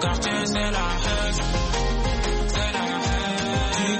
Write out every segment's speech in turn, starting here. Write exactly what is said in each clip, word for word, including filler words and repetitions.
quartier, c'est la haine. C'est la haine.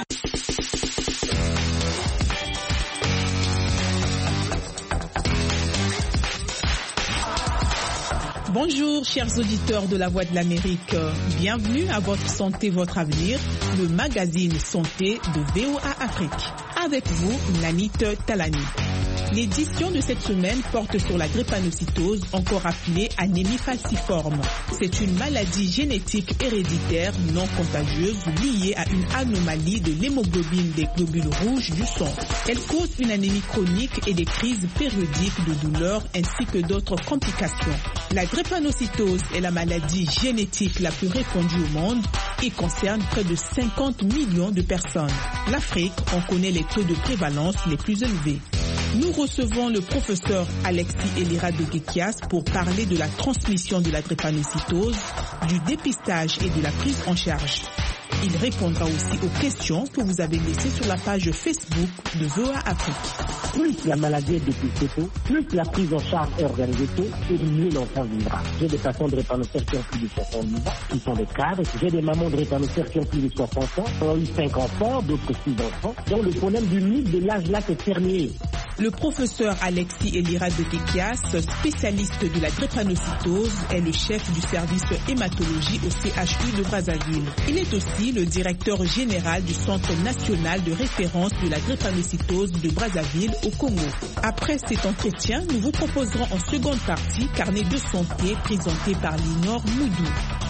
Bonjour chers auditeurs de la Voix de l'Amérique, bienvenue à votre santé, votre avenir, le magazine santé de V O A Afrique. Avec vous, Nanit Talani. L'édition de cette semaine porte sur la drépanocytose, encore appelée anémie falciforme. C'est une maladie génétique héréditaire non contagieuse liée à une anomalie de l'hémoglobine des globules rouges du sang. Elle cause une anémie chronique et des crises périodiques de douleur ainsi que d'autres complications. La drépanocytose est la maladie génétique la plus répandue au monde et concerne près de cinquante millions de personnes. L'Afrique en connaît les taux de prévalence les plus élevés. Nous recevons le professeur Alexis Elira Dokekias pour parler de la transmission de la drépanocytose, du dépistage et de la prise en charge. Il répondra aussi aux questions que vous avez laissées sur la page Facebook de V O A Afrique. Plus la maladie est dépistée tôt, plus la prise en charge est organisée tôt, et mieux l'enfant vivra. J'ai des patients de drépanocytaires qui ont plus de soixante-dix ans, qui sont des cadres. J'ai des mamans de drépanocytaires qui ont plus de soixante ans, qui ont eu cinq enfants, d'autres six enfants. Donc le problème du mythe de l'âge là c'est terminé. Le professeur Alexis Elira Dokekias, spécialiste de la drépanocytose, est le chef du service hématologie au C H U de Brazzaville. Il est aussi le directeur général du Centre national de référence de la drépanocytose de Brazzaville au Congo. Après cet entretien, nous vous proposerons en seconde partie Carnet de santé présenté par Linor Moudou.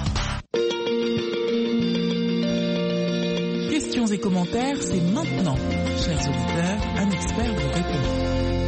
Questions et commentaires, c'est maintenant. Chers auditeurs, un expert vous répond.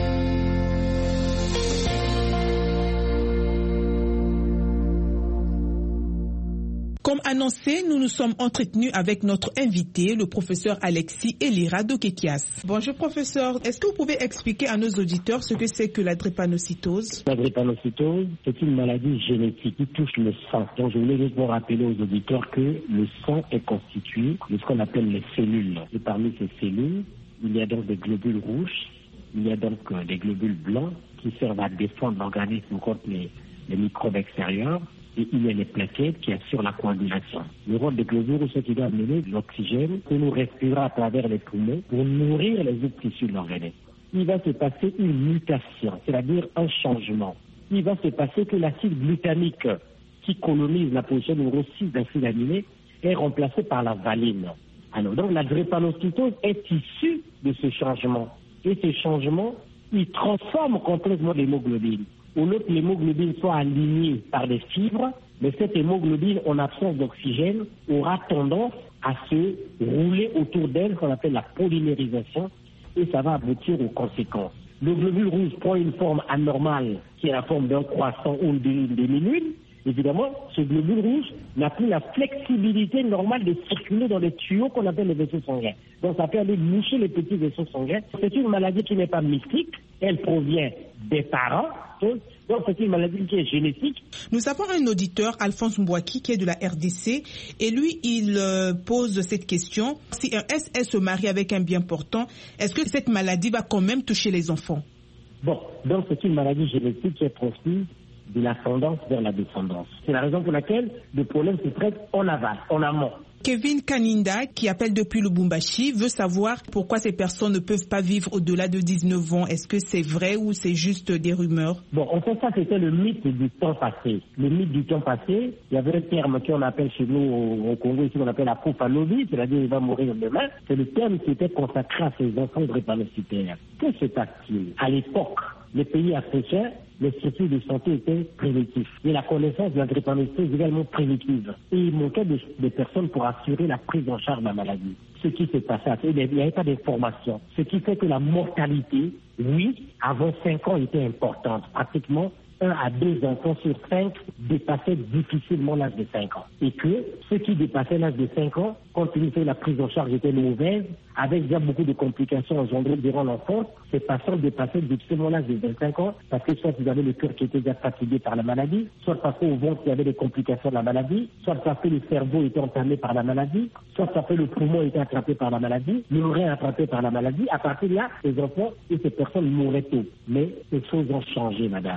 Comme annoncé, nous nous sommes entretenus avec notre invité, le professeur Alexis Elira Dokekias. Bonjour professeur, est-ce que vous pouvez expliquer à nos auditeurs ce que c'est que la drépanocytose? La drépanocytose, c'est une maladie génétique qui touche le sang. Donc je voulais juste vous rappeler aux auditeurs que le sang est constitué de ce qu'on appelle les cellules. Et parmi ces cellules, il y a donc des globules rouges, il y a donc euh, des globules blancs qui servent à défendre l'organisme contre les, les microbes extérieurs. Et il y a les plaquettes qui assurent la coagulation. Le rôle des globules rouges, c'est qu'il doit amener l'oxygène que nous respirons à travers les poumons pour nourrir les autres tissus de l'organisme. Il va se passer une mutation, c'est-à-dire un changement. Il va se passer que l'acide glutamique qui colonise la position numéro six d'acide aminé est remplacé par la valine. Alors donc la drépanocytose est issue de ce changement. Et ce changement, il transforme complètement l'hémoglobine. Au lieu que l'hémoglobine soit alignée par des fibres, mais cette hémoglobine, en absence d'oxygène, aura tendance à se rouler autour d'elle, qu'on appelle la polymérisation, et ça va aboutir aux conséquences. Le globule rouge prend une forme anormale, qui est la forme d'un croissant ou d'une demi-lune. Évidemment, ce globule rouge n'a plus la flexibilité normale de circuler dans les tuyaux qu'on appelle les vaisseaux sanguins. Donc ça peut aller boucher les petits vaisseaux sanguins. C'est une maladie qui n'est pas mystique, elle provient des parents. Donc c'est une maladie qui est génétique. Nous avons un auditeur, Alphonse Mbouaki, qui est de la R D C, et lui, il euh, pose cette question. Si un S S se marie avec un bien portant, est-ce que cette maladie va quand même toucher les enfants? Bon, donc c'est une maladie génétique qui est transmise de l'ascendance vers la descendance. C'est la raison pour laquelle le problème se traite en aval, en amont. Kevin Kaninda, qui appelle depuis Lubumbashi, veut savoir pourquoi ces personnes ne peuvent pas vivre au-delà de dix-neuf ans. Est-ce que c'est vrai ou c'est juste des rumeurs? Bon, en fait, ça, c'était le mythe du temps passé. Le mythe du temps passé, il y avait un terme qu'on appelle chez nous au, au Congo, ici, qu'on appelle la propanosie, c'est-à-dire il va mourir demain. C'est le terme qui était consacré à ces enfants drépanocytaires. Que se passe-t-il? À l'époque, les pays africains, les structures de santé étaient primitives. Et la connaissance de la drépanocytose est également primitive. Et il manquait de, de personnes pour assurer la prise en charge de la maladie. Ce qui s'est passé, il n'y avait pas d'information. Ce qui fait que la mortalité, oui, avant cinq ans, était importante. Pratiquement un à deux enfants sur cinq dépassaient difficilement l'âge de cinq ans. Et que ceux qui dépassaient l'âge de cinq ans, compte tenu que la prise en charge était mauvaise, avec déjà beaucoup de complications engendrées durant l'enfance, ces patients dépassaient difficilement l'âge de vingt-cinq ans parce que soit ils avaient le cœur qui était déjà fatigué par la maladie, soit parce qu'au ventre il y avait des complications de la maladie, soit parce que le cerveau était entamé par la maladie, soit parce que le poumon était attrapé par la maladie, l'oreille attrapé par la maladie. À partir de là, ces enfants et ces personnes mouraient tôt. Mais ces choses ont changé, madame. Ces choses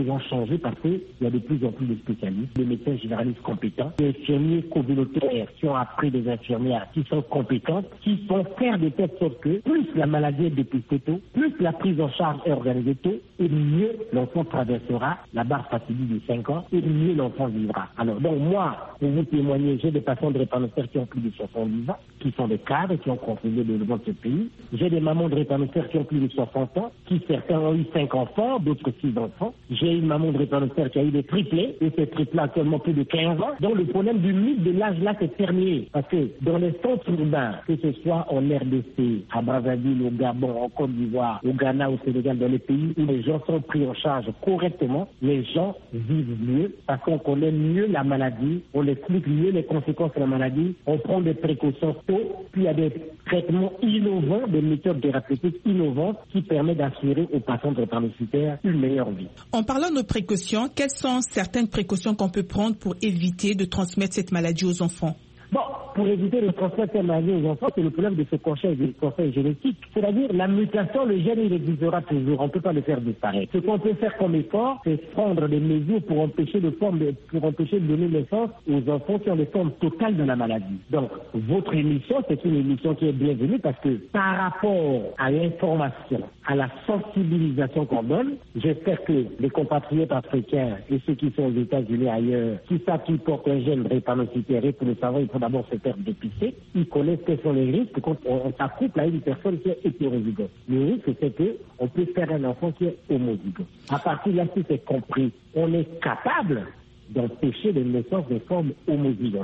ont changé parce qu'il y a de plus en plus de spécialistes, de médecins généralistes compétents, des infirmiers communautaires qui ont appris des infirmières qui sont compétentes, qui sont faire de telle sorte que plus la maladie est dépistée tôt, plus la prise en charge est organisée tôt, et mieux l'enfant traversera la barre fatidique de cinq ans, et mieux l'enfant vivra. Alors, donc moi, pour vous témoigner, j'ai des patients de drépanocytaires qui ont plus de soixante-dix ans, qui sont des cadres, qui ont contribué au développement de ce pays. J'ai des mamans de drépanocytaires qui ont plus de soixante ans, qui certains ont eu cinq enfants, d'autres six enfants. J'ai une maman de drépanocytaires qui a eu des triplés, et ces triplés actuellement plus de quinze ans. Donc le problème du mythe de l'âge là, c'est terminé. Parce que dans les centres urbains, que ce soit en R D C, à Brazzaville, au Gabon, en Côte d'Ivoire, au Ghana, au Sénégal, dans les pays où les gens sont pris en charge correctement, les gens vivent mieux parce qu'on connaît mieux la maladie, on explique mieux les conséquences de la maladie, on prend des précautions tôt, puis il y a des traitements innovants, des méthodes thérapeutiques innovantes qui permettent d'assurer aux patients drépanocytaires une meilleure vie. En parlant de précautions, quelles sont certaines précautions qu'on peut prendre pour éviter de transmettre cette maladie aux enfants? Bon, pour éviter de transmettre cette maladie aux enfants, c'est le problème de ce cancer, du cancer génétique. C'est-à-dire, la mutation, le gène, il existera toujours. On ne peut pas le faire disparaître. Ce qu'on peut faire comme effort, c'est prendre des mesures pour empêcher de forme, de, pour empêcher de donner naissance aux enfants qui ont des formes totales de la maladie. Donc, votre émission, c'est une émission qui est bienvenue parce que par rapport à l'information, à la sensibilisation qu'on donne, j'espère que les compatriotes africains et ceux qui sont aux États-Unis ailleurs, qui savent qu'ils portent un gène drépanocytaire, et pour le savoir, il faut d'abord se faire dépister. Ils connaissent quels sont les risques quand on s'accouple à une personne qui est hétérozygote. Le risque, c'est qu'on peut faire un enfant qui est homozygote. À partir de là, si c'est compris, on est capable d'empêcher la naissance des formes homozygotes.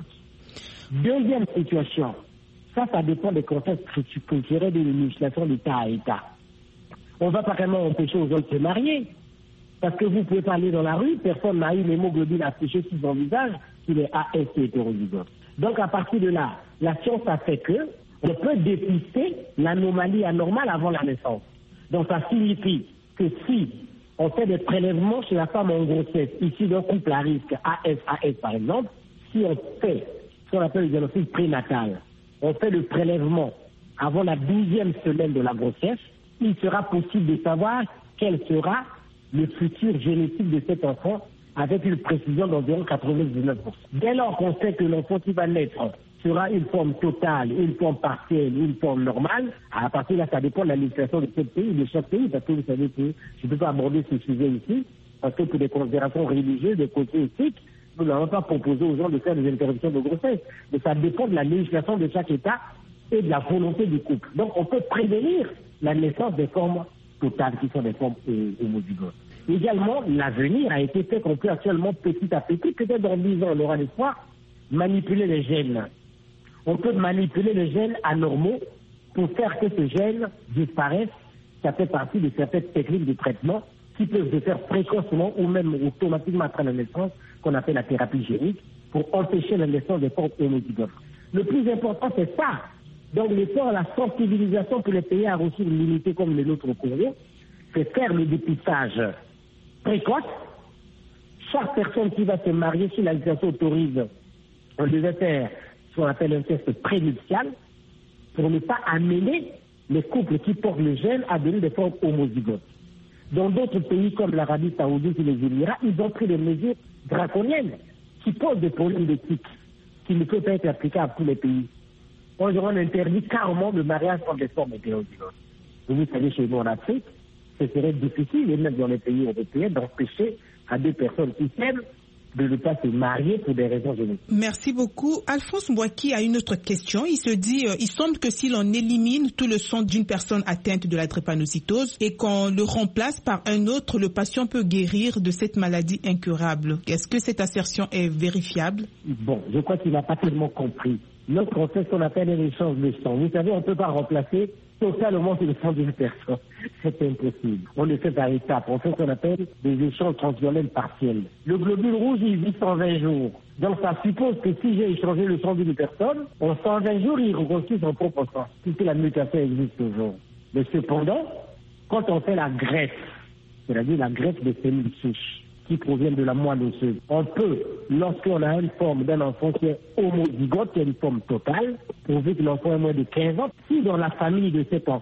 Deuxième situation, ça, ça dépend des contextes culturels de législation d'État à État. On ne va pas vraiment empêcher aux gens de se marier. Parce que vous ne pouvez pas aller dans la rue, personne n'a eu l'hémoglobine affichée sur son visage, s'il est A S et hétérozygote. Donc à partir de là, la science a fait que on peut dépister l'anomalie anormale avant la naissance. Donc ça signifie que si on fait des prélèvements chez la femme en grossesse, ici d'un couple à risque A S A S par exemple, si on fait ce qu'on appelle le diagnostic prénatal, on fait le prélèvement avant la douzième semaine de la grossesse, il sera possible de savoir quel sera le futur génétique de cet enfant avec une précision d'environ quatre-vingt-dix-neuf pour cent. Dès lors qu'on sait que l'enfant qui va naître sera une forme totale, une forme partielle, une forme normale, à partir de là, ça dépend de la législation de chaque pays, de chaque pays, parce que vous savez que je ne peux pas aborder ce sujet ici, parce que pour des considérations religieuses, des côtés éthiques, nous n'avons pas proposé aux gens de faire des interruptions de grossesse. Mais ça dépend de la législation de chaque État et de la volonté du couple. Donc on peut prévenir la naissance des formes totales qui sont des formes homozygotes. Également, l'avenir a été fait qu'on peut actuellement petit à petit, peut-être dans dix ans, on aura l'espoir, manipuler les gènes. On peut manipuler les gènes anormaux pour faire que ce gène disparaisse. Ça fait partie de certaines techniques de traitement qui peuvent se faire précocement ou même automatiquement après la naissance, qu'on appelle la thérapie génique, pour empêcher la naissance des formes homozygotes. Le plus important, c'est ça. Donc l'effort, la sensibilisation pour les pays à ressources limitées comme les nôtres au Congo, c'est faire le dépistage précoce. Chaque personne qui va se marier, si la législation autorise, on devait faire ce qu'on appelle un test prénuptial pour ne pas amener les couples qui portent le gène à donner des formes homozygotes. Dans d'autres pays comme l'Arabie Saoudite et les Émirats, ils ont pris des mesures draconiennes qui posent des problèmes d'éthique qui ne peuvent pas être appliqués à tous les pays. Aujourd'hui, on interdit carrément le mariage entre des formes hétérozygotes. Vous savez, chez nous en Afrique, ce serait difficile, et même dans les pays européens, d'empêcher à deux personnes qui s'aiment de ne pas se marier pour des raisons génétiques. Merci beaucoup. Alphonse Mbouaki a une autre question. Il se dit, euh, il semble que si l'on élimine tout le sang d'une personne atteinte de la drépanocytose et qu'on le remplace par un autre, le patient peut guérir de cette maladie incurable. Est-ce que cette assertion est vérifiable? Bon, je crois qu'il n'a pas tellement compris. Notre on fait ce qu'on appelle un échange de sang. Vous savez, on ne peut pas remplacer totalement le sang d'une personne. C'est impossible. On le fait par étapes. On fait ce qu'on appelle des échanges transitionnels partiels. Le globule rouge, il vit cent vingt jours. Donc ça suppose que si j'ai échangé le sang d'une personne, en cent vingt jours, il reconstruit son propre sang, puisque la mutation existe toujours. Mais cependant, quand on fait la greffe, c'est-à-dire la greffe des cellules souches, qui proviennent de la moelle osseuse. On peut, lorsqu'on a une forme d'un enfant qui est homozygote, qui est une forme totale, prouver que l'enfant est moins de quinze ans, si dans la famille de cet enfant,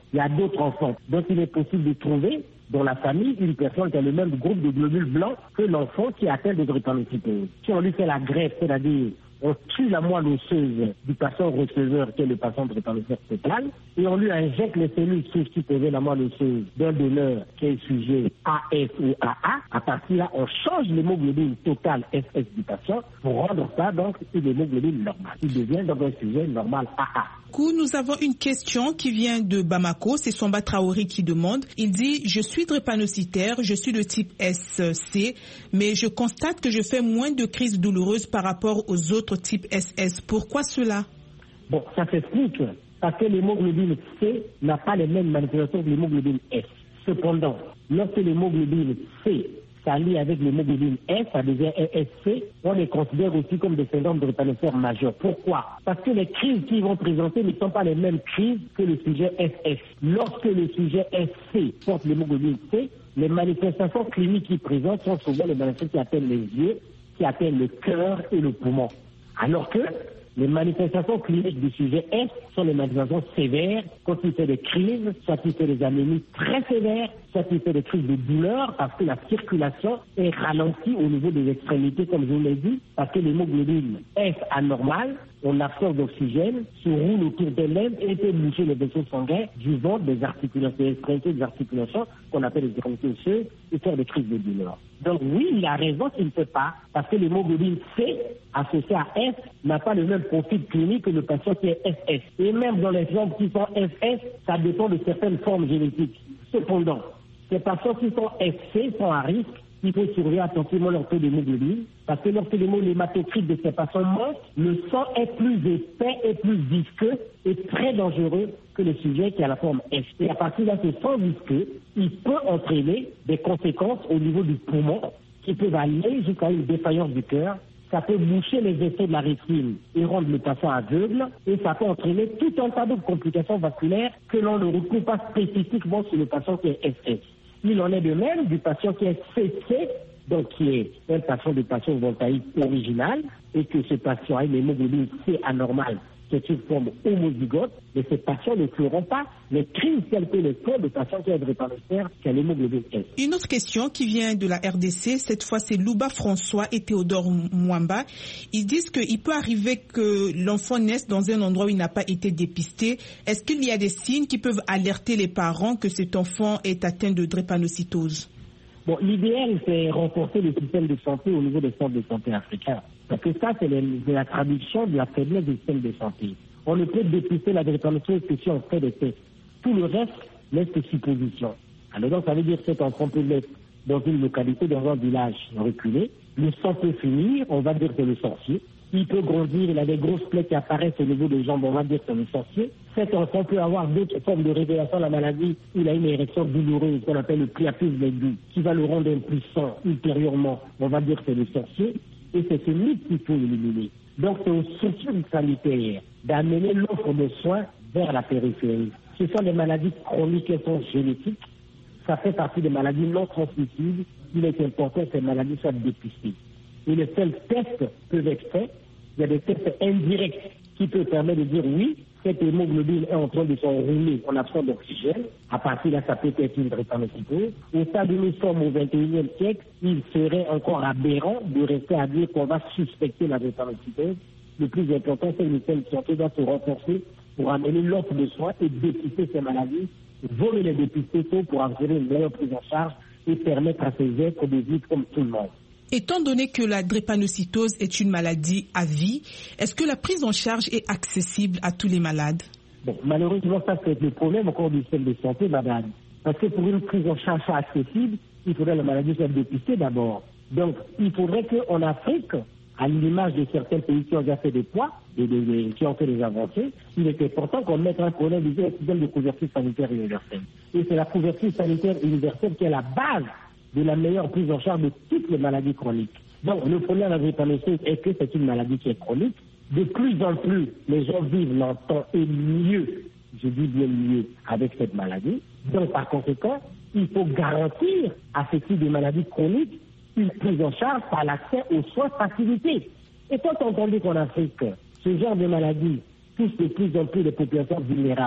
il y a d'autres enfants. Donc il est possible de trouver dans la famille une personne qui a le même groupe de globules blancs que l'enfant qui a atteint de drépanocytose. Si on lui fait la greffe, c'est-à-dire on tue la moelle osseuse du patient receveur qui est le patient drépanocytaire total et on lui injecte les cellules substituées la moelle osseuse d'un donneur qui est sujet A F ou A A. À partir de là, on change l'hémoglobine totale F S du patient pour rendre ça donc une hémoglobine normale. Il devient donc un sujet normal A A. Nous avons une question qui vient de Bamako, c'est Somba Traoré qui demande. Il dit « Je suis drépanocytaire, je suis de type S C, mais je constate que je fais moins de crises douloureuses par rapport aux autres types S S. Pourquoi cela ?» Bon, ça s'explique parce que l'hémoglobine C n'a pas les mêmes manifestations que l'hémoglobine S. Cependant, lorsque l'hémoglobine C s'allie avec l'hémoglobine S, ça devient S C, on les considère aussi comme des syndromes drépanocytaires majeurs. Pourquoi? Parce que les crises qu'ils vont présenter ne sont pas les mêmes crises que le sujet S S. Lorsque le sujet S C porte l'hémoglobine C, les manifestations cliniques qu'il présente sont souvent les manifestations qui atteignent les yeux, qui atteignent le cœur et le poumon. Alors que les manifestations cliniques du sujet S sont les manifestations sévères quand il fait des crises, soit il fait des anémies très sévères, soit il fait des crises de douleur parce que la circulation est ralentie au niveau des extrémités, comme je vous l'ai dit, parce que l'hémoglobine S anormale, on absorbe d'oxygène, se roule autour des lèvres et peut boucher les vaisseaux sanguins du ventre, des articulations, des extrémités des articulations qu'on appelle les extrémités osseuses et faire des crises de douleur. Donc oui, il a raison qu'il ne fait pas, parce que l'hémoglobine C associée à S n'a pas le même profil clinique que le patient qui est S S. Et même dans les gens qui sont S S, ça dépend de certaines formes génétiques. Cependant, ces patients qui sont S C sont à risque. Il faut surveiller attentivement leur taux d'hémoglobine, parce que lorsque l'hématocrite de ces patients monte, le sang est plus épais et plus visqueux et très dangereux que le sujet qui a la forme S. Et à partir de ce sang visqueux, il peut entraîner des conséquences au niveau du poumon qui peuvent aller jusqu'à une défaillance du cœur. Ça peut boucher les effets de la rétine et rendre le patient aveugle, et ça peut entraîner tout un tas de complications vasculaires que l'on ne retrouve pas spécifiquement sur le patient qui est S S. Il en est de même du patient qui est C C, donc qui est un patient de patient voltaïque original, et que ce patient a une hémoglobine C anormale, qui est une forme homozygote, mais ces patients ne feront pas les crises telles que les cas de patients qui ont drépanocytaire, qui a l'hémoglobine S. Une autre question qui vient de la R D C, cette fois c'est Louba François et Théodore Mwamba. Ils disent qu'il peut arriver que l'enfant naisse dans un endroit où il n'a pas été dépisté. Est-ce qu'il y a des signes qui peuvent alerter les parents que cet enfant est atteint de drépanocytose? Bon, l'idéal, c'est renforcer le système de santé au niveau des centres de santé africains. Parce que ça, c'est la traduction de la faiblesse du système de santé. On ne peut dépister la drépanocytose que si on fait des tests. Tout le reste laisse des suppositions. Alors donc, ça veut dire que cet enfant peut naître dans une localité, dans un village reculé. Le sang peut finir, on va dire que c'est le sorcier. Il peut grandir, il a des grosses plaies qui apparaissent au niveau des jambes, on va dire que c'est le sorcier. Cet enfant peut avoir d'autres formes de révélation de la maladie. Il a une érection douloureuse qu'on appelle le priapisme aigu, qui va le rendre impuissant ultérieurement. On va dire que c'est le sorcier. Et c'est ce mythe qu'il faut éliminer. Donc c'est aux structures sanitaires d'amener l'offre de soins vers la périphérie. Ce sont des maladies chroniques et sont génétiques. Ça fait partie des maladies non transmissibles. Il est important que ces maladies soient dépistées. Et les seuls tests peuvent être faits. Il y a des tests indirects qui peuvent permettre de dire oui, cette hémoglobine est en train de s'enrouler, on absorbe d'oxygène. À partir de là, ça peut être une drépanocytose. Au stade où nous sommes au vingt et unième siècle, il serait encore aberrant de rester à dire qu'on va suspecter la drépanocytose. Le plus important, c'est que le système de santé doit se renforcer pour amener l'offre de soins et dépister ces maladies, voler les dépister tôt pour assurer une meilleure prise en charge et permettre à ces êtres de vivre comme tout le monde. Étant donné que la drépanocytose est une maladie à vie, est-ce que la prise en charge est accessible à tous les malades? Bon, malheureusement, ça c'est le problème encore du système de santé, madame. Parce que pour une prise en charge accessible, il faudrait que la maladie soit dépistée d'abord. Donc, il faudrait qu'en Afrique, à l'image de certains pays qui ont déjà fait des poids, et des, des, qui ont fait des avancées, il est important qu'on mette un problème du système de couverture sanitaire universelle. Et c'est la couverture sanitaire universelle qui est la base de la meilleure prise en charge de toutes les maladies chroniques. Donc, le problème de la drépanocytose est que c'est une maladie qui est chronique. De plus en plus, les gens vivent longtemps et mieux, je dis bien mieux, avec cette maladie. Donc, par conséquent, il faut garantir à ce type de maladie chronique une prise en charge par l'accès aux soins facilités. Et quand on dit qu'en Afrique, ce genre de maladie touche de plus en plus les populations vulnérables,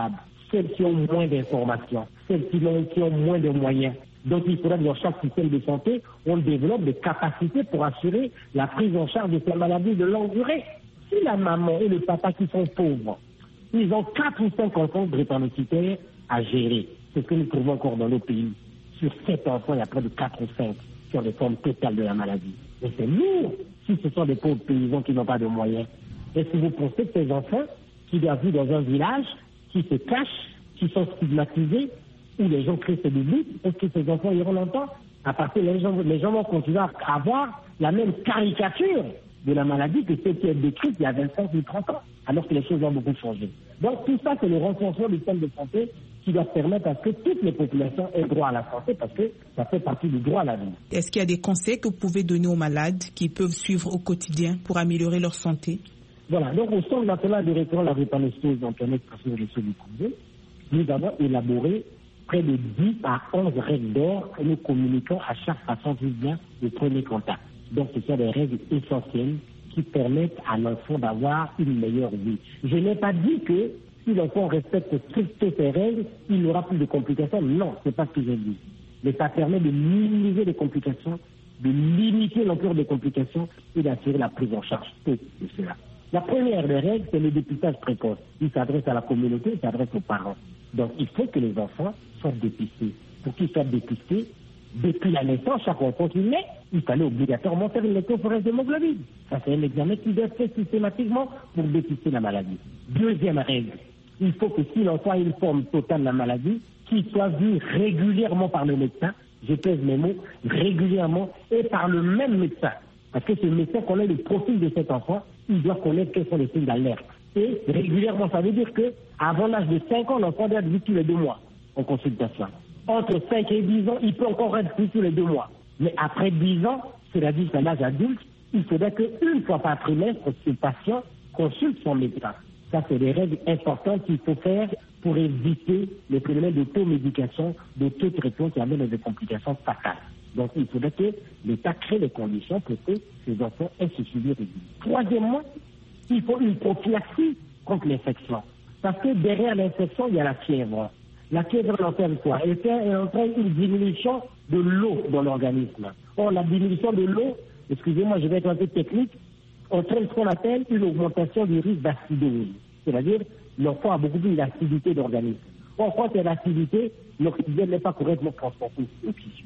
celles qui ont moins d'informations, celles qui ont, qui ont moins de moyens. Donc il faudra que dans chaque système de santé, on développe des capacités pour assurer la prise en charge de ces maladies de longue durée. Si la maman et le papa qui sont pauvres, ils ont quatre ou cinq enfants drépanocytaires à gérer. C'est ce que nous trouvons encore dans nos pays. Sur sept enfants, il y a près de quatre ou cinq qui ont des formes totales de la maladie. Mais c'est lourd si ce sont des pauvres paysans qui n'ont pas de moyens. Est-ce que vous pensez que ces enfants qui doivent vivre dans un village, qui se cachent, qui sont stigmatisés, où les gens créent ces débuts, est-ce que ces enfants iront longtemps? À partir les gens, les gens vont continuer à avoir la même caricature de la maladie que celle qui est décrite il y a vingt-cinq ou trente ans, alors que les choses ont beaucoup changé. Donc tout ça, c'est le renforcement du système de santé qui doit permettre à ce que toutes les populations aient droit à la santé, parce que ça fait partie du droit à la vie. Est-ce qu'il y a des conseils que vous pouvez donner aux malades qui peuvent suivre au quotidien pour améliorer leur santé? Voilà, donc au Centre national de référence à la drépanocytose d'Antoinette Passot-Russo-Ducreuset, nous avons élaboré près de dix à onze règles d'or que nous communiquons à chaque patient qui vient de premier contact. Donc ce sont des règles essentielles qui permettent à l'enfant d'avoir une meilleure vie. Je n'ai pas dit que si l'enfant respecte strictement ces règles, il n'aura plus de complications. Non, ce n'est pas ce que j'ai dit. Mais ça permet de minimiser les complications, de limiter l'ampleur des complications et d'assurer la prise en charge de cela. La première des règles, c'est le dépistage précoce. Il s'adresse à la communauté, il s'adresse aux parents. Donc il faut que les enfants soient dépistés. Pour qu'ils soient dépistés, depuis la naissance, chaque enfant qui naît, il fallait obligatoirement faire une électrophorése d'hémoglobine. Ça, c'est un examen qui doit être fait systématiquement pour dépister la maladie. Deuxième règle, il faut que si l'enfant a une forme totale de la maladie, qu'il soit vu régulièrement par le médecin, je pèse mes mots, régulièrement, et par le même médecin. Parce que ce médecin connaît le profil de cet enfant, il doit connaître quels sont les signes d'alerte. Et régulièrement, ça veut dire que avant l'âge de cinq ans, l'enfant doit être vu tous les deux mois en consultation. Entre cinq et dix ans, il peut encore être vu tous les deux mois. Mais après dix ans, c'est-à-dire qu'à l'âge adulte, il faudrait qu'une fois par trimestre, ce patient consulte son médecin. Ça, c'est des règles importantes qu'il faut faire pour éviter le phénomène d'automédication, d'autotraitement qui amène à des complications fatales. Donc, il faudrait que l'État crée les conditions pour que ces enfants aient ce suivi régulier. Troisièmement, il faut une prophylaxie contre l'infection. Parce que derrière l'infection, il y a la fièvre. La fièvre, elle entraîne quoi? Elle entraîne une diminution de l'eau dans l'organisme. Or, la diminution de l'eau, excusez-moi, je vais être un peu technique, entraîne ce qu'on appelle une augmentation du risque d'acidose. C'est-à-dire, l'enfant a beaucoup plus d'acidité d'organisme. Or, quand il y a l'acidité, l'oxygène n'est pas correctement transporté au tissu.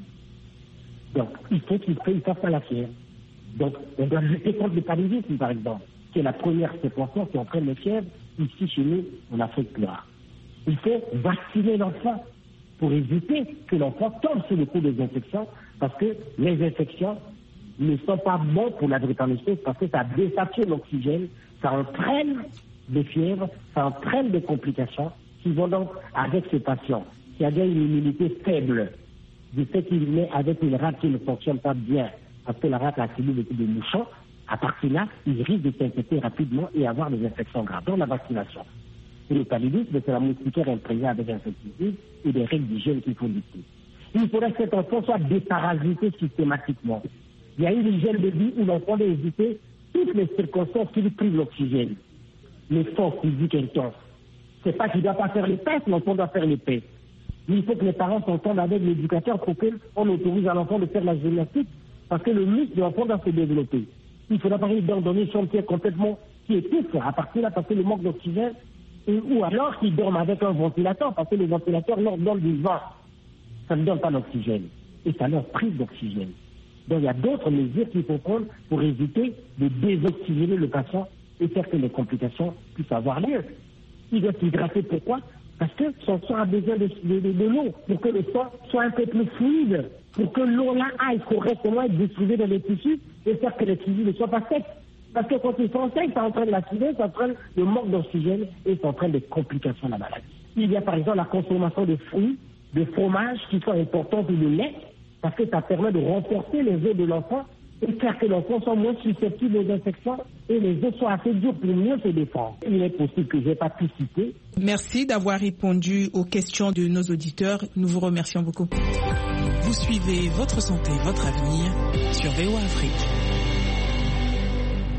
Donc, il faut qu'il fasse à la fièvre. Donc, on doit lutter contre le paludisme, par exemple, qui est la première circonstance qui entraîne les fièvres ici chez nous en Afrique noire. Il faut vacciner l'enfant pour éviter que l'enfant tombe sous le coup des infections, parce que les infections ne sont pas bonnes pour la drépanocytose, parce que ça désature l'oxygène, ça entraîne des fièvres, ça entraîne des complications qui vont donc avec ce patient qui a déjà une immunité faible, du fait qu'il naît avec une rate qui ne fonctionne pas bien, parce que la rate a subi des mouchons, à partir de là, il risque de s'infecter rapidement et avoir des infections graves. Donc la vaccination. Et le paludisme, c'est la moustiquaire imprégnée avec insecticide et des règles d'hygiène qu'il faut lutter. Il faudrait que cet enfant soit déparasité systématiquement. Il y a une hygiène de vie où l'enfant doit éviter toutes les circonstances qui lui privent l'oxygène. L'effort physique intense. C'est pas qu'il ne doit pas faire les tests, l'enfant doit faire les tests. Mais il faut que les parents s'entendent avec l'éducateur pour qu'on autorise à l'enfant de faire la gymnastique, parce que le muscle de l'enfant doit se développer. Il faudra pas lui donner une chambre qui est complètement, qui étouffe à partir là, parce que le manque d'oxygène, et, ou alors qu'ils dorment avec un ventilateur, parce que les ventilateurs leur donnent du vent. Ça ne donne pas d'oxygène. Et ça leur prive d'oxygène. Donc il y a d'autres mesures qu'il faut prendre pour éviter de désoxygéner le patient et faire que les complications puissent avoir lieu. Il doit s'hydrater, pourquoi? Parce que son sang a besoin de, de, de, de l'eau, pour que le sang soit un peu plus fluide, pour que l'eau là aille correctement être distribuée dans les tissus et faire que les tissus ne soient pas secs. Parce que quand ils sont secs, ça entraîne l'acidité, ça entraîne le manque d'oxygène et ça entraîne des complications de la maladie. Il y a par exemple la consommation de fruits, de fromages qui sont importants, ou de lait, parce que ça permet de renforcer les os de l'enfant et faire que l'enfant soit moins susceptible aux infections et les os soient assez durs pour mieux se défendre. Il est possible que je n'ai pas pu citer. Merci d'avoir répondu aux questions de nos auditeurs. Nous vous remercions beaucoup. Vous suivez Votre Santé, Votre Avenir sur V O A Afrique.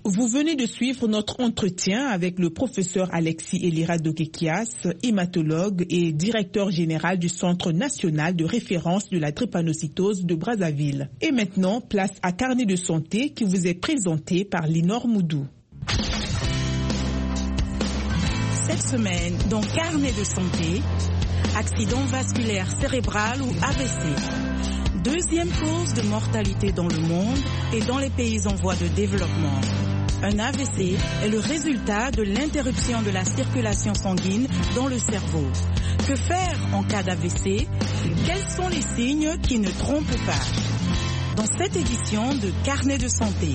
Vous venez de suivre notre entretien avec le professeur Alexis Elira Dokekias, hématologue et directeur général du Centre national de référence de la drépanocytose de Brazzaville. Et maintenant, place à Carnet de santé qui vous est présenté par Linor Moudou. Cette semaine, dans Carnet de santé, accident vasculaire cérébral ou A V C. Deuxième cause de mortalité dans le monde et dans les pays en voie de développement. Un A V C est le résultat de l'interruption de la circulation sanguine dans le cerveau. Que faire en cas d'A V C? Quels sont les signes qui ne trompent pas? Dans cette édition de Carnet de santé.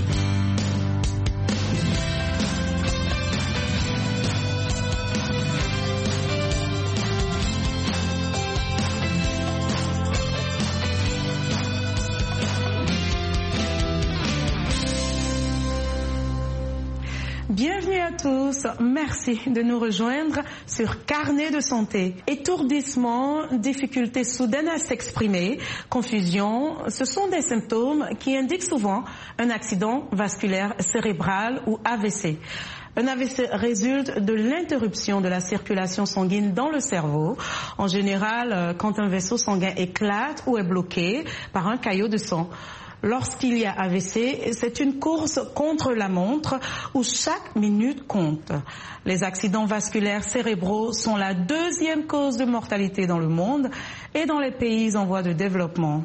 Bienvenue à tous, merci de nous rejoindre sur Carnet de santé. Étourdissement, difficulté soudaine à s'exprimer, confusion, ce sont des symptômes qui indiquent souvent un accident vasculaire cérébral ou A V C. Un A V C résulte de l'interruption de la circulation sanguine dans le cerveau. En général, quand un vaisseau sanguin éclate ou est bloqué par un caillot de sang. Lorsqu'il y a A V C, c'est une course contre la montre où chaque minute compte. Les accidents vasculaires cérébraux sont la deuxième cause de mortalité dans le monde et dans les pays en voie de développement.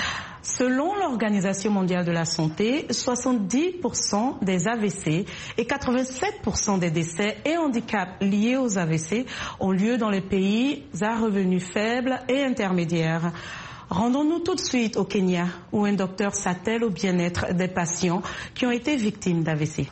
Selon l'Organisation mondiale de la santé, soixante-dix pour cent des A V C et quatre-vingt-sept pour cent des décès et handicaps liés aux A V C ont lieu dans les pays à revenus faibles et intermédiaires. Rendons-nous tout de suite au Kenya, où un docteur s'attelle au bien-être des patients qui ont été victimes d'A V C.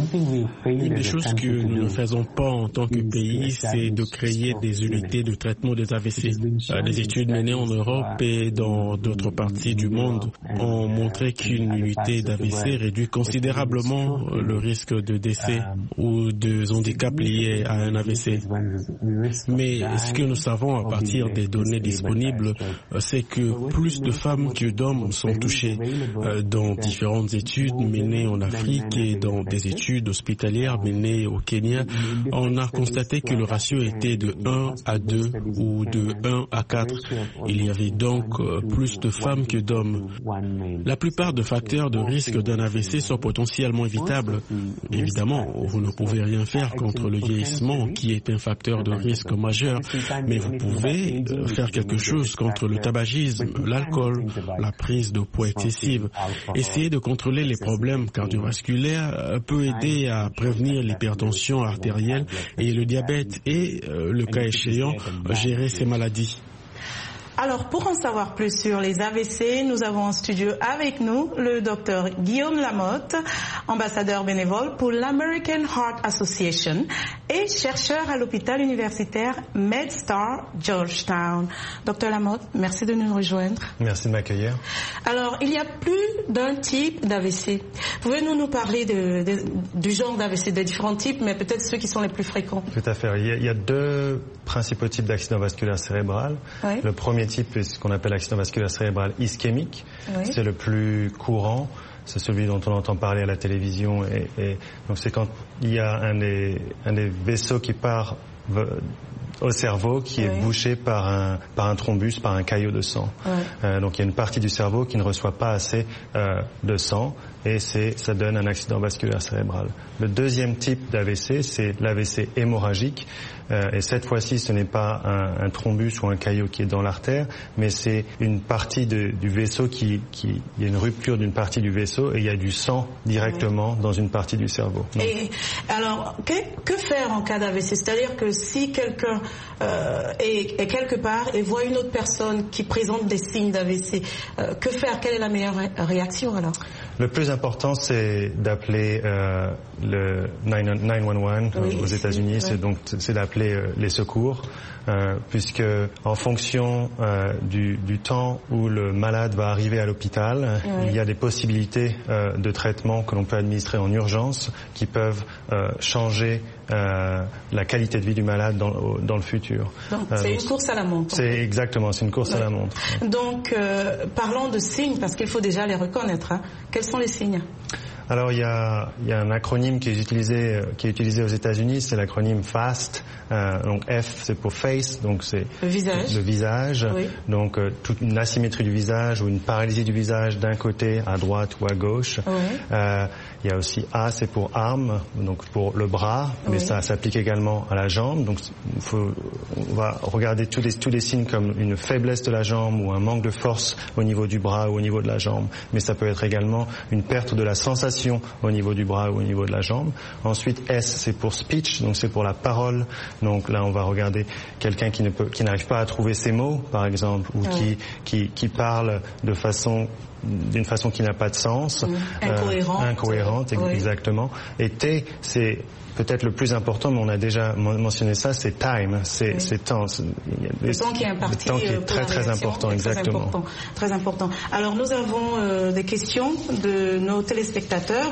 Une des choses que nous ne faisons pas en tant que pays, c'est de créer des unités de traitement des A V C. Des études menées en Europe et dans d'autres parties du monde ont montré qu'une unité d'A V C réduit considérablement le risque de décès ou de handicap liés à un A V C. Mais ce que nous savons à partir des données disponibles, c'est que plus de femmes que d'hommes sont touchées. Dans différentes études menées en Afrique et dans des études hospitalières menées au Kenya, on a constaté que le ratio était de un à deux ou de un à quatre. Il y avait donc plus de femmes que d'hommes. La plupart des facteurs de risque d'un A V C sont potentiellement évitables. Évidemment, vous ne pouvez rien faire contre le vieillissement qui est un facteur de risque majeur, mais vous pouvez faire quelque chose contre le tabagisme, l'alcool, la prise de poids excessive. Essayer de contrôler les problèmes cardiovasculaires peut aider à prévenir l'hypertension artérielle et le diabète et, le cas échéant, gérer ces maladies. Alors, pour en savoir plus sur les A V C, nous avons en studio avec nous le docteur Guillaume Lamotte, ambassadeur bénévole pour l'American Heart Association et chercheur à l'hôpital universitaire MedStar Georgetown. Docteur Lamotte, merci de nous rejoindre. Merci de m'accueillir. Alors, il y a plus d'un type d'A V C. Pouvez-vous nous parler de, de, du genre d'A V C, des différents types, mais peut-être ceux qui sont les plus fréquents? Tout à fait. Il y a, il y a deux principaux types d'accident vasculaire cérébral. Oui. Le premier type est ce qu'on appelle l'accident vasculaire cérébral ischémique. Oui. C'est le plus courant. C'est celui dont on entend parler à la télévision. Et, et donc c'est quand il y a un des, un des vaisseaux qui part au cerveau qui oui. est bouché par un, par un thrombus, par un caillot de sang. Oui. Euh, donc il y a une partie du cerveau qui ne reçoit pas assez euh, de sang et c'est, ça donne un accident vasculaire cérébral. Le deuxième type d'A V C, c'est l'A V C hémorragique. Euh, et cette fois-ci, ce n'est pas un, un thrombus ou un caillot qui est dans l'artère, mais c'est une partie de, du vaisseau qui, qui... Il y a une rupture d'une partie du vaisseau et il y a du sang directement oui. dans une partie du cerveau. Donc, et alors, que, que faire en cas d'A V C? C'est-à-dire que si quelqu'un euh, est, est quelque part et voit une autre personne qui présente des signes d'A V C, euh, que faire? Quelle est la meilleure ré- réaction alors? Le plus important, c'est d'appeler euh, le neuf un un oui, aux États-Unis. Oui. C'est donc c'est d'appeler euh, les secours, euh, puisque en fonction euh, du, du temps où le malade va arriver à l'hôpital, oui. il y a des possibilités euh, de traitement que l'on peut administrer en urgence, qui peuvent euh, changer euh, la qualité de vie du malade dans, au, dans le futur. Donc euh, c'est donc, une course à la montre. C'est exactement, c'est une course oui. à la montre. Donc euh, parlons de signes, parce qu'il faut déjà les reconnaître. Hein. Quels sont les signes? Alors il y a, il y a un acronyme qui est utilisé, qui est utilisé aux États-Unis, c'est l'acronyme FAST. Euh, donc F c'est pour face, donc c'est le visage. Le visage. Oui. Donc euh, toute une asymétrie du visage ou une paralysie du visage d'un côté à droite ou à gauche. Oui. Euh, il y a aussi A, c'est pour arm, donc pour le bras, mais oui. ça s'applique également à la jambe. Donc il faut, on va regarder tous les tous les signes comme une faiblesse de la jambe ou un manque de force au niveau du bras ou au niveau de la jambe. Mais ça peut être également une perte de la sensation au niveau du bras ou au niveau de la jambe. Ensuite S, c'est pour speech, donc c'est pour la parole. Donc là, on va regarder quelqu'un qui ne peut, qui n'arrive pas à trouver ses mots, par exemple, ou oui. qui qui qui parle de façon d'une façon qui n'a pas de sens, mmh. incohérente, euh, incohérente oui. exactement. Et T, c'est peut-être le plus important, mais on a déjà mentionné ça, c'est time, c'est, oui. c'est temps. C'est, il y a des, le temps qui est imparti, le temps qui est très très important, exactement. Très important, très important. Alors nous avons euh, des questions de nos téléspectateurs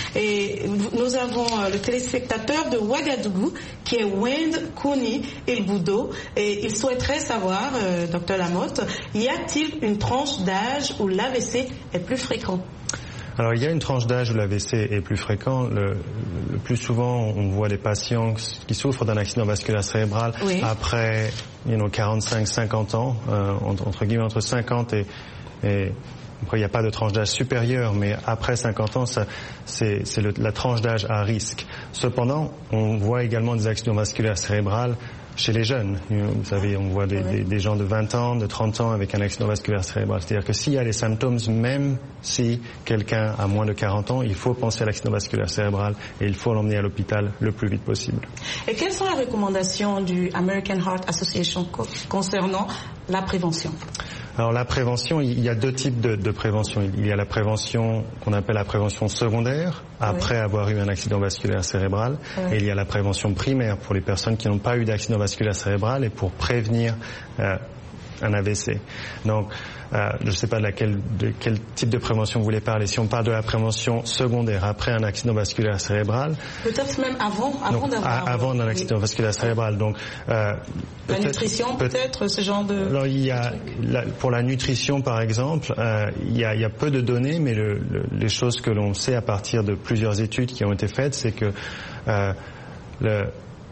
et nous avons euh, le téléspectateur de Ouagadougou qui est Wend Kouni Elboudo et il souhaiterait savoir, euh, docteur Lamotte, y a-t-il une tranche d'âge où l'A V C est plus fréquent? Alors il y a une tranche d'âge où l'A V C est plus fréquent. Le, le plus souvent, on voit des patients qui souffrent d'un accident vasculaire cérébral oui. après, you know, quarante-cinq cinquante ans, euh, entre, entre guillemets entre cinquante et, et après il n'y a pas de tranche d'âge supérieure, mais après cinquante ans, ça, c'est, c'est le, la tranche d'âge à risque. Cependant, on voit également des accidents vasculaires cérébrales chez les jeunes. Vous savez, on voit des, oui. des, des gens de vingt ans, de trente ans avec un accident vasculaire cérébral. C'est-à-dire que s'il y a les symptômes, même si quelqu'un a moins de quarante ans, il faut penser à l'accident vasculaire cérébral et il faut l'emmener à l'hôpital le plus vite possible. Et quelles sont les recommandations du American Heart Association concernant la prévention? Alors la prévention, il y a deux types de, de prévention. Il y a la prévention qu'on appelle la prévention secondaire, après oui. avoir eu un accident vasculaire cérébral. Oui. Et il y a la prévention primaire pour les personnes qui n'ont pas eu d'accident vasculaire cérébral et pour prévenir euh, un A V C. Donc, euh, je ne sais pas de, laquelle, de quel type de prévention vous voulez parler. Si on parle de la prévention secondaire après un accident vasculaire cérébral, peut-être même avant, avant donc, d'avoir avant un accident oui. vasculaire cérébral. Donc, euh, la nutrition, peut-être, peut ce genre de. Alors, il y a la, pour la nutrition, par exemple, euh, il, y a, il y a peu de données, mais le, le, les choses que l'on sait à partir de plusieurs études qui ont été faites, c'est que euh, le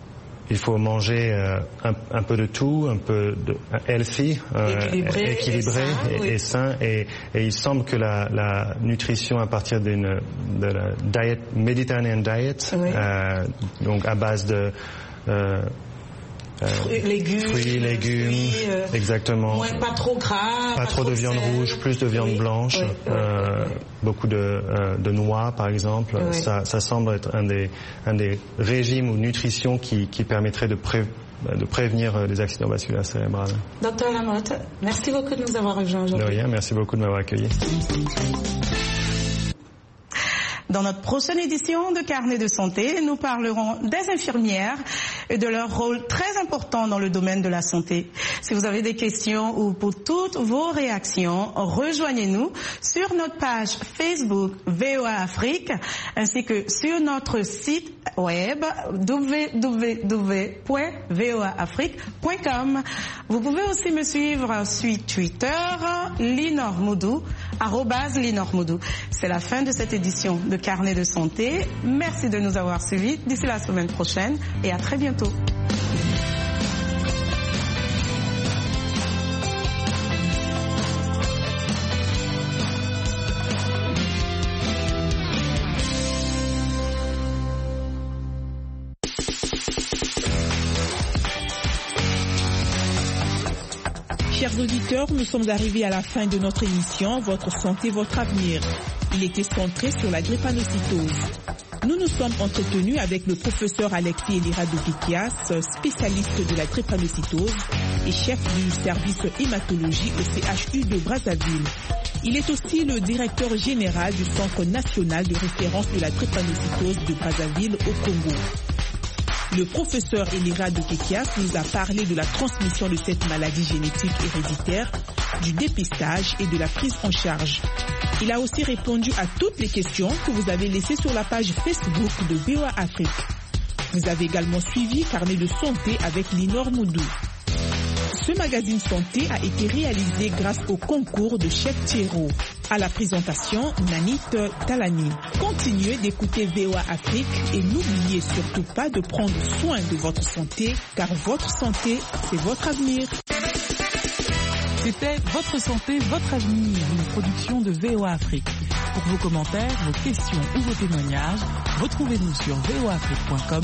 il faut manger euh, un, un peu de tout, un peu de healthy, euh, équilibré, équilibré et, et, et sain. Et, et il semble que la, la nutrition à partir d'une de la diet Mediterranean diet, oui. euh, donc à base de euh, Euh, fruits, légumes, fruits, légumes, fruits, euh, exactement. Moins, pas trop gras, pas, pas trop de, de viande sel. rouge, plus de viande oui, blanche, oui, oui, euh, oui. beaucoup de, euh, de noix par exemple. Oui. Ça, ça semble être un des, un des régimes ou nutrition qui, qui permettrait de, pré, de prévenir les accidents vasculaires cérébrales. Docteur Lamotte, merci beaucoup de nous avoir rejoints aujourd'hui. De rien, merci beaucoup de m'avoir accueilli. Dans notre prochaine édition de Carnet de santé, nous parlerons des infirmières et de leur rôle très important dans le domaine de la santé. Si vous avez des questions ou pour toutes vos réactions, rejoignez-nous sur notre page Facebook V O A Afrique ainsi que sur notre site web w w w point v o a afrique point com. Vous pouvez aussi me suivre sur Twitter, Linor Moudou, arobase Linor Moudou. C'est la fin de cette édition de Carnet de santé. Merci de nous avoir suivis. D'ici la semaine prochaine et à très bientôt. Chers auditeurs, nous sommes arrivés à la fin de notre émission Votre santé, votre avenir. Il était centré sur la drépanocytose. Nous nous sommes entretenus avec le professeur Alexis Elira-Dokikias, spécialiste de la drépanocytose et chef du service hématologie au C H U de Brazzaville. Il est aussi le directeur général du Centre national de référence de la drépanocytose de Brazzaville au Congo. Le professeur Elira-Dokikias nous a parlé de la transmission de cette maladie génétique héréditaire, du dépistage et de la prise en charge. Il a aussi répondu à toutes les questions que vous avez laissées sur la page Facebook de V O A Afrique. Vous avez également suivi Carnet de santé avec Linor Moudou. Ce magazine santé a été réalisé grâce au concours de Chef Thierro. À la présentation, Nanit Talani. Continuez d'écouter V O A Afrique et n'oubliez surtout pas de prendre soin de votre santé, car votre santé, c'est votre avenir. C'était Votre santé, votre avenir, une production de V O A Afrique. Pour vos commentaires, vos questions ou vos témoignages, retrouvez-nous sur v o afrique point com.